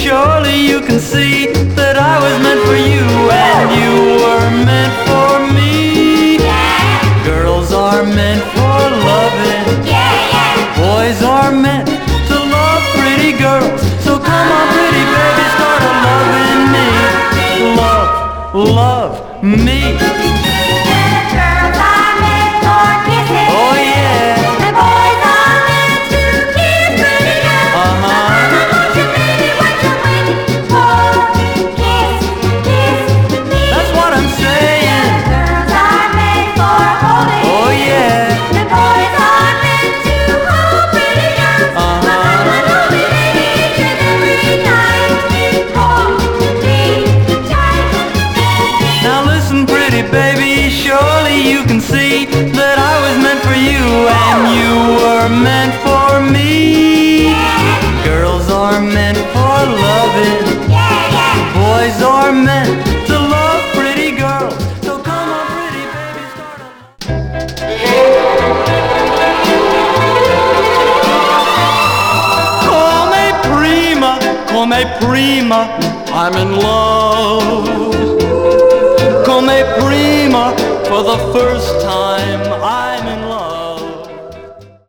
surely you can see that I was meant for you and you were meant for me. Girls are meant for loving, boys are meant to love pretty girls. So come on, pretty baby, start a loving me. Love me. Girls are meant for kissing. Oh yeah. And boys are meant to kiss pretty girls. Uh-huh. Mama, won't you, baby, what you waiting for? Kiss, kiss me. That's what I'm saying. Girls are meant for holding. Oh yeah. And boys are meant to hold pretty girls. Uh-huh. Mama, hold me, baby, each and every night. Hold me tight. Now listen, pretty baby, surely you can see that I was meant for you and you were meant for me. Girls are meant for loving, boys are meant to love pretty girls. So come on, pretty baby, start a Come prima, I'm in love. Come prima, for the first